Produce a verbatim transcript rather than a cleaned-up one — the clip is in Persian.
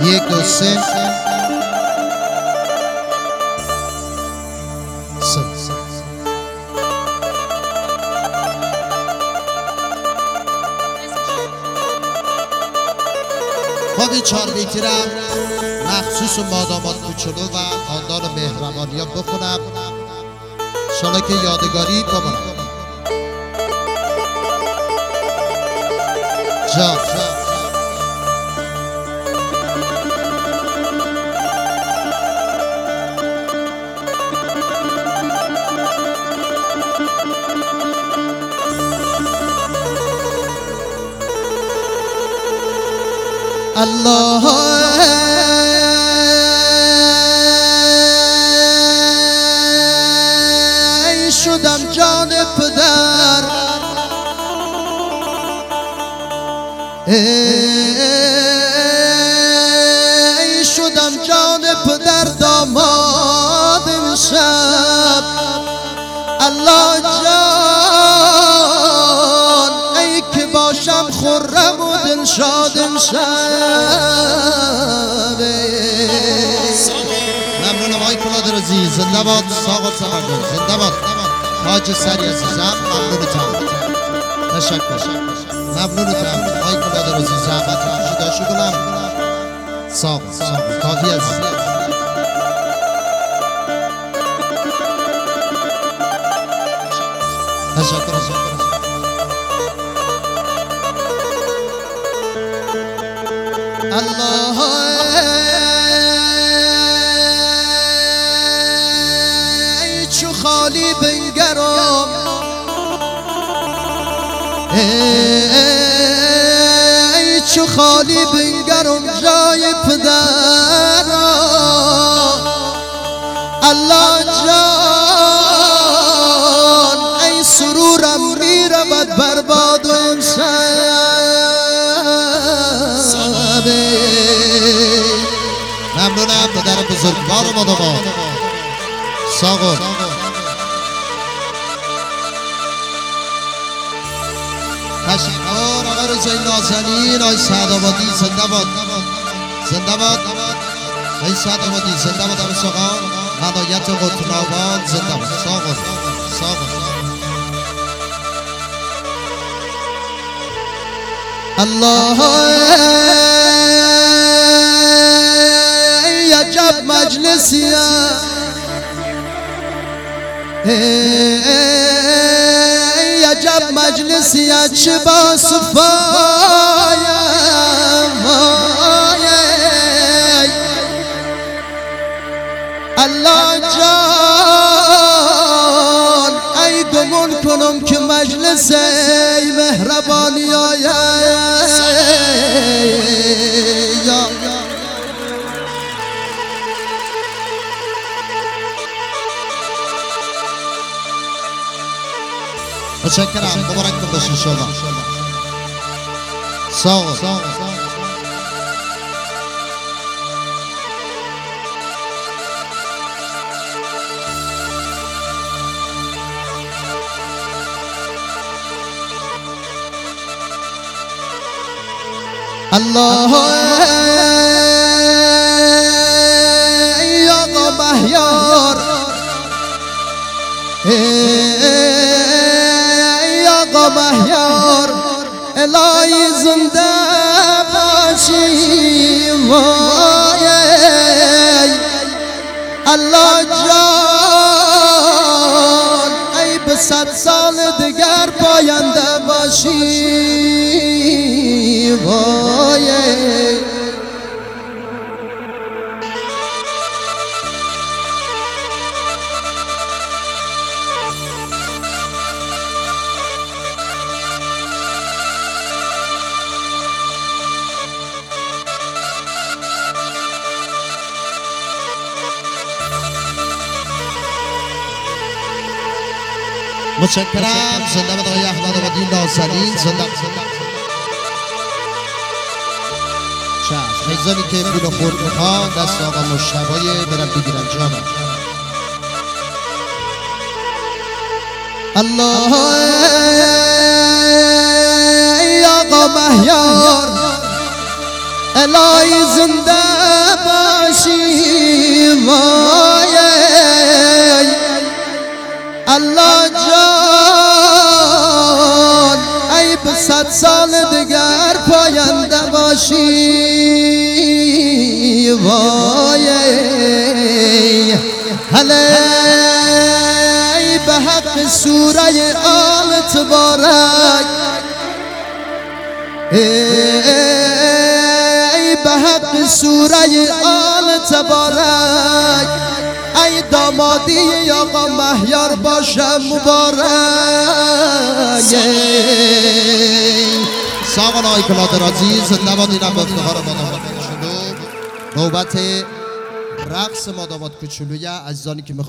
یک دو سه خواهی چهار بیتی را مخصوص مادامات کوچولو و خاندان مهربانی ها بخونم انشالله که یادگاری بمانم. جان الله ای شدم جان پدر ای شدم جان پدر داماد امشب الله جان ای که باشم خرم و دلشاد امشب. ممنونم آقای کلاد رزی، زنده باد ساق و سمندر، زنده باد حاج سری عزیزم، ممنونتم تشکر ممنونتم آقای کلاد رزی، زحمت کشید داشته گلم ساق ساق کافی عزیز. تشکر الله ای چو خالی بنگرم ای چو خالی بنگرم جای پدر الله جان ای سرورم میرود برباد و امشب. ممنونم پدر بزرگوار مادامات ساقو. تشکر آقای رضای نازنین، آقای سعدآبادی زنده باد زنده باد آقای سعدآبادی زنده باد آقای ساقا هدایت قطن آباد زنده باد ساقو ساقو. الله ای عجب مجلسیه ای عجب مجلسیه چه با صفایم الله جان ای گمان کنم که مجلس ای مهربانی آید متشکرم. مبارک باشید شما ساق. الله ای آقا مهیار ای آقا مهیار الهی زنده باشی وای الله جان ای به صد سال دیگر پاینده باشی وای. متشکرم. زنده باد آقای احمد آبادی نازنین زنده چشم. خیزانی که پول خورد میخوان دست آقا مشتبای برم بگیرن جانم. الله ای آقا مهیار الهی زنده باشی وای الله جان ای به صد سال دیگر پاینده باشی وای هلی به حق سوره آل تبارک ای به حق سوره آل تبارک ای دامادی آقا مهیار باشه مبارک سامان آقای کلادر عزیز زنده باد. اینم افتخار مادامات کوچولو. نوبت رقص مادامات کوچولوی عزیزانی که